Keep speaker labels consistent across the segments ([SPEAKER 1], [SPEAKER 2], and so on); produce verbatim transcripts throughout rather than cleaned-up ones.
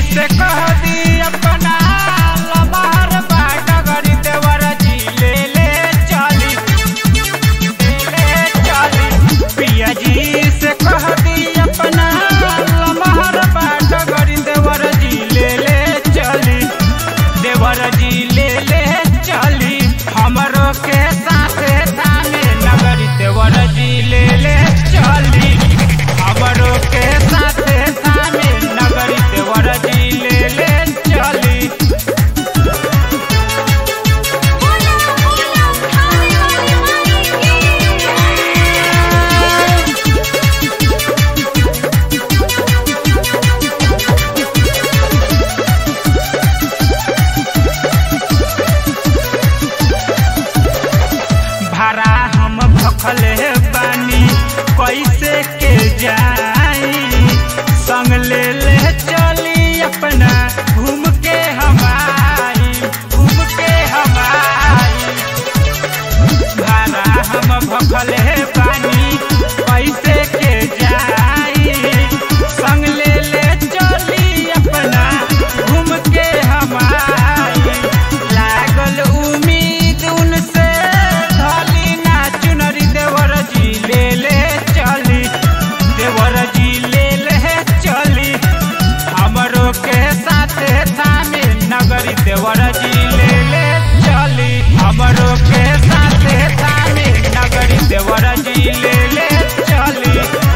[SPEAKER 1] से कह दी अपना लबार बाट गरी देवर जी ले ले चली ले चली पिया जी से कह दी अपना लबार बाट गरी देवर जी ले ले चली देवर जी ले ले चली हमरो के साथे थाने नगरी देवर जी ले ले चली हमरो के साथे थाने नगरी देवर जी ले ले चली भाड़ा हम भखले बानी कैसे के जाई संग ले ले चली अपना घूम के हमारी घूम के हमारी भाड़ा हम भखले बानी कैसे के जाई संग ले ले चली अपना घूम के हमारी लागल उम्मीद उनसे धली ना चुनरी देवर जी ले ले चली देवर जी ले ले चली हमरो के साथे थाने नगरी देवर जी ले ले चली हमरो के साथे थाने नगरी देवर जी ले ले चली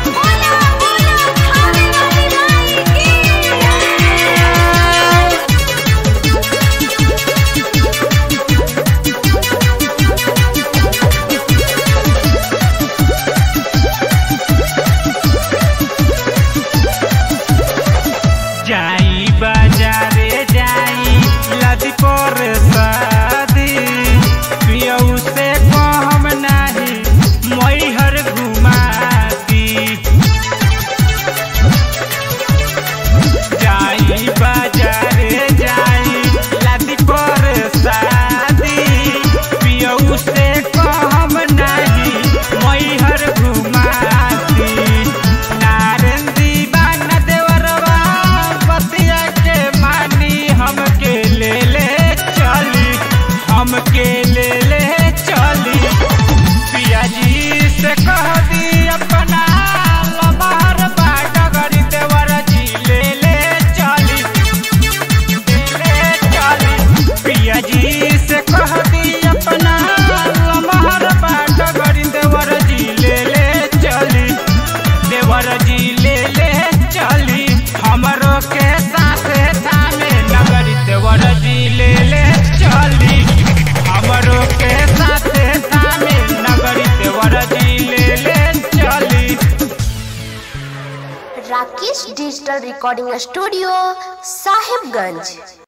[SPEAKER 1] जाई बाजारे जाई लदी पर शादी पियऊ से कहम नाही मैहर घुमा दी जाई बाजारे जाई लदी पर शादी पियऊ से कहम नाही मैहर घुमा दी नारन दीवाना देवरवा बतिया के मानी हमके ले ले चली हमके ले ले चली पिया जी से कह दी अपना लबार बाट गरी देवर जी ले ले चली ले चली पिया जी से कह दी अपना लबार बाट गरी देवर जी ले ले चली देवर जी ले ले चली हमरो के साथे थाने नगरी देवर जी ले ले चली हमरो के साथे थाने नगरी देवर जी ले ले चली
[SPEAKER 2] Rakesh digital recording studio Sahibganj.